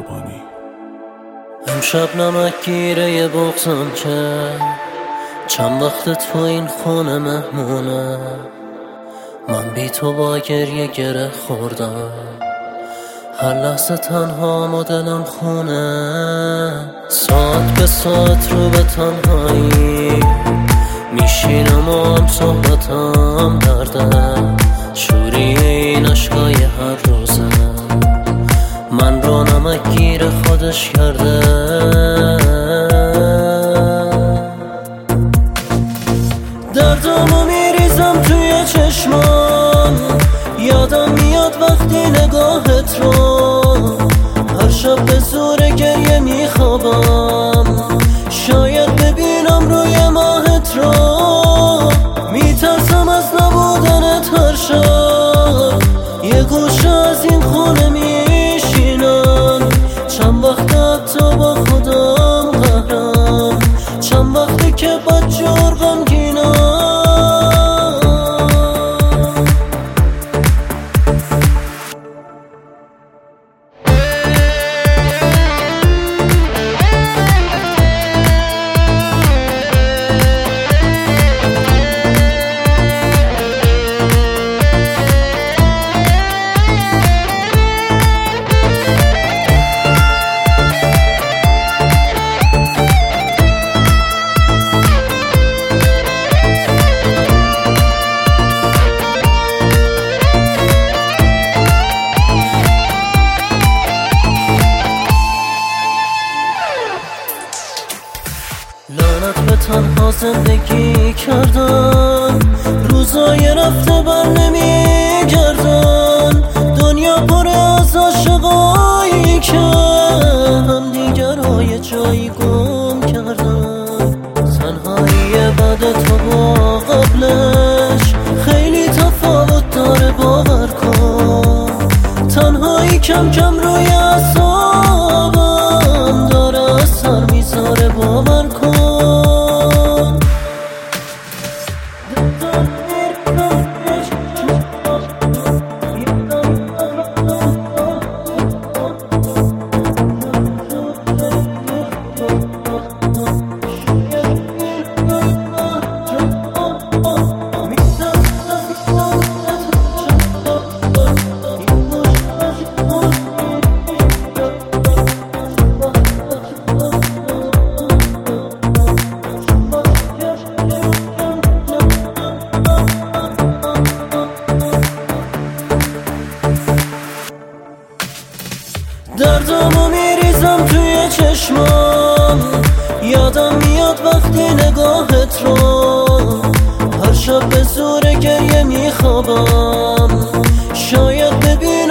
قربانی. امشب نمکگیره بغضم که چند وقت تو این خونه مهمونه. من بی تو با گریه گره خوردم، هر لحظه تنها و دلم خونه. ساعت به ساعت رو به تنهایی میشینم و هم صحبتم درده، شوری این عشقای هر روزه من رو نمکگیر خودش کرده. دردمو میریزم توی چشمام، یادم میاد وقتی نگاهت رو، هر شب به زور گریه میخوابم، شاید ببینم روی ماهت رو. میترسم از نبودنت هر شب، یه گوشه از این خونه میشینم، چند وقت حتی با خودم قهرم، چند وقتی که بدجور غمگینم. لعنت به تنها زندگی کردن، روزای رفته بر نمیگردن، دنیا پر از عاشقایی که هم دیگرای جایی گم کردن. تنهایی بعد تو با قبلش خیلی تفاوت داره، باور کن. تنهایی کم کم روی اعصابم داره اثر میذاره، باور کن. دردمو میریزم توی چشمام، یادم میاد وقتی نگاهت رو، هر شب به زور گریه میخوابم، شاید ببینم